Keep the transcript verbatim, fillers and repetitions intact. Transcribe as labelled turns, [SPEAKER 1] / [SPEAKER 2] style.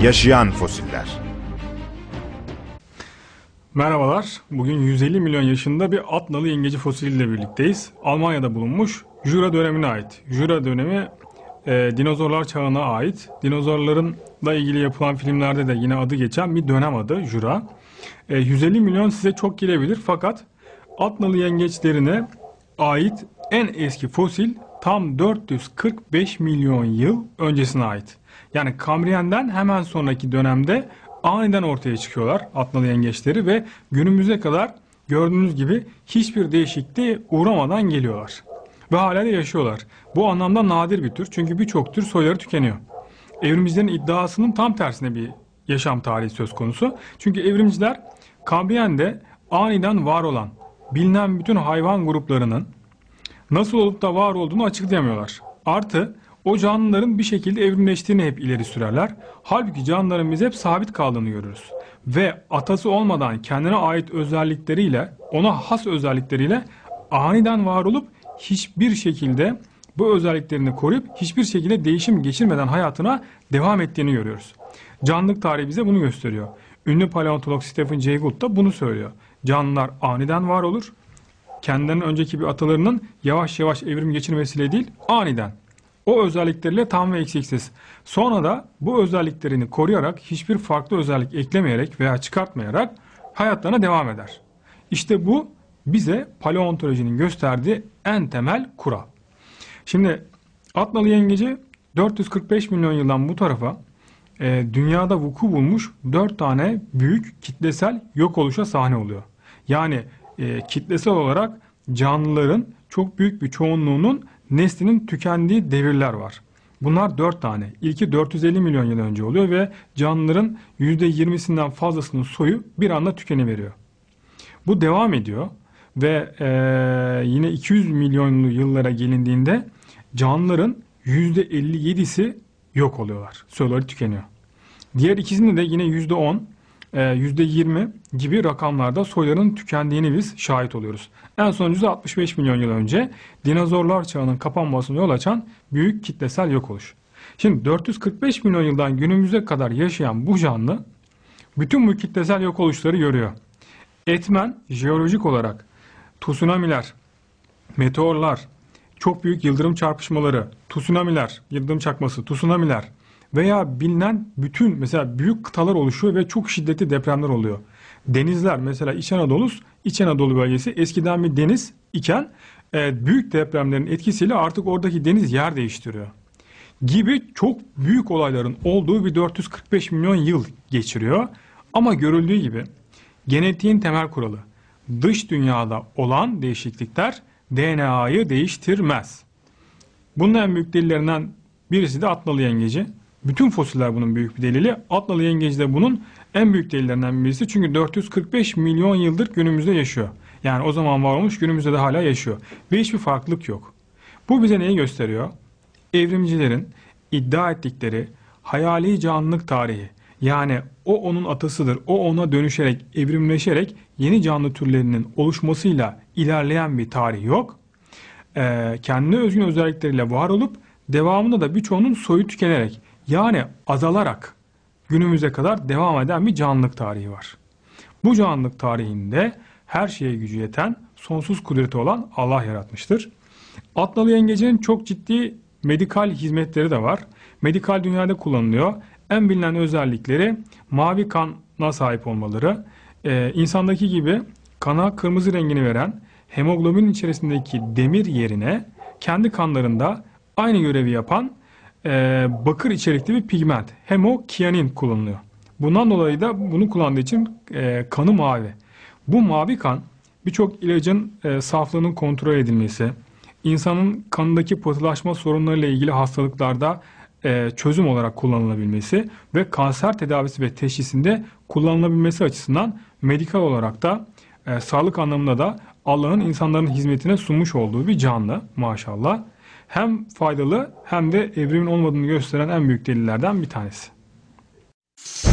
[SPEAKER 1] Yaşayan fosiller.
[SPEAKER 2] Merhabalar. Bugün yüz elli milyon yaşında bir at nalı yengeci fosiliyle birlikteyiz. Almanya'da bulunmuş, Jura dönemine ait. Jura dönemi e, dinozorlar çağına ait. Dinozorlarla ilgili yapılan filmlerde de yine adı geçen bir dönem adı Jura. E, yüz elli milyon size çok gelebilir fakat at nalı yengeçlerine ait en eski fosil tam dört yüz kırk beş milyon yıl öncesine ait. Yani Kambriyen'den hemen sonraki dönemde aniden ortaya çıkıyorlar at nalı yengeçleri ve günümüze kadar gördüğünüz gibi hiçbir değişikliğe uğramadan geliyorlar. Ve hala da yaşıyorlar. Bu anlamda nadir bir tür çünkü birçok tür soyları tükeniyor. Evrimcilerin iddiasının tam tersine bir yaşam tarihi söz konusu. Çünkü evrimciler Kambriyen'de aniden var olan bilinen bütün hayvan gruplarının nasıl olup da var olduğunu açıklayamıyorlar. Artı o canlıların bir şekilde evrimleştiğini hep ileri sürerler. Halbuki canlıların biz hep sabit kaldığını görürüz. Ve atası olmadan kendine ait özellikleriyle, ona has özellikleriyle aniden var olup hiçbir şekilde bu özelliklerini koruyup hiçbir şekilde değişim geçirmeden hayatına devam ettiğini görüyoruz. Canlılık tarihi bize bunu gösteriyor. Ünlü paleontolog Stephen Jay Gould da bunu söylüyor. Canlılar aniden var olur. Kendilerinin önceki bir atalarının yavaş yavaş evrim geçirmesiyle değil, aniden. O özellikleriyle tam ve eksiksiz. Sonra da bu özelliklerini koruyarak hiçbir farklı özellik eklemeyerek veya çıkartmayarak hayatlarına devam eder. İşte bu bize paleontolojinin gösterdiği en temel kural. Şimdi at nalı yengeci dört yüz kırk beş milyon yıldan bu tarafa e, dünyada vuku bulmuş dört tane büyük kitlesel yok oluşa sahne oluyor. Yani e, kitlesel olarak canlıların çok büyük bir çoğunluğunun neslinin tükendiği devirler var. Bunlar dört tane. İlki dört yüz elli milyon yıl önce oluyor ve canlıların yüzde yirmisinden fazlasının soyu bir anda tükeniveriyor. Bu devam ediyor ve e, yine iki yüz milyonlu yıllara gelindiğinde canlıların yüzde elli yedisi yok oluyorlar. Soyları tükeniyor. Diğer ikisinde de yine yüzde on, yüzde yirmi gibi rakamlarda soyların tükendiğini biz şahit oluyoruz. En sonuncusu altmış beş milyon yıl önce dinozorlar çağının kapanmasına yol açan büyük kitlesel yok oluş. Şimdi dört yüz kırk beş milyon yıldan günümüze kadar yaşayan bu canlı bütün bu kitlesel yok oluşları görüyor. Etmen jeolojik olarak tsunamiler, meteorlar, çok büyük yıldırım çarpışmaları, tsunamiler, yıldırım çakması, tsunamiler veya bilinen bütün mesela büyük kıtalar oluşuyor ve çok şiddetli depremler oluyor. Denizler mesela İç Anadolu, İç Anadolu bölgesi eskiden bir deniz iken e, büyük depremlerin etkisiyle artık oradaki deniz yer değiştiriyor. Gibi çok büyük olayların olduğu bir dört yüz kırk beş milyon yıl geçiriyor. Ama görüldüğü gibi genetiğin temel kuralı dış dünyada olan değişiklikler D N A'yı değiştirmez. Bunun en büyük delillerinden birisi de at nalı yengeci. Bütün fosiller bunun büyük bir delili. At nalı yengeci de bunun en büyük delillerinden birisi. Çünkü dört yüz kırk beş milyon yıldır günümüzde yaşıyor. Yani o zaman var olmuş, günümüzde de hala yaşıyor. Ve hiçbir farklılık yok. Bu bize neyi gösteriyor? Evrimcilerin iddia ettikleri hayali canlılık tarihi. Yani o onun atasıdır. O ona dönüşerek, evrimleşerek yeni canlı türlerinin oluşmasıyla ilerleyen bir tarih yok. Ee, kendine özgün özellikleriyle var olup devamında da birçoğunun soyu tükenerek yani azalarak günümüze kadar devam eden bir canlılık tarihi var. Bu canlılık tarihinde her şeye gücü yeten, sonsuz kudreti olan Allah yaratmıştır. At nalı yengecinin çok ciddi medikal hizmetleri de var. Medikal dünyada kullanılıyor. En bilinen özellikleri mavi kana sahip olmaları, ee, insandaki gibi kana kırmızı rengini veren hemoglobin içerisindeki demir yerine kendi kanlarında aynı görevi yapan e, bakır içerikli bir pigment hemokianin kullanılıyor. Bundan dolayı da bunu kullandığı için e, kanı mavi. Bu mavi kan birçok ilacın e, saflığının kontrol edilmesi, insanın kanındaki pıhtılaşma sorunlarıyla ilgili hastalıklarda e, çözüm olarak kullanılabilmesi ve kanser tedavisi ve teşhisinde kullanılabilmesi açısından medikal olarak da e, sağlık anlamında da Allah'ın insanların hizmetine sunmuş olduğu bir canlı maşallah. Hem faydalı hem de evrimin olmadığını gösteren en büyük delillerden bir tanesi.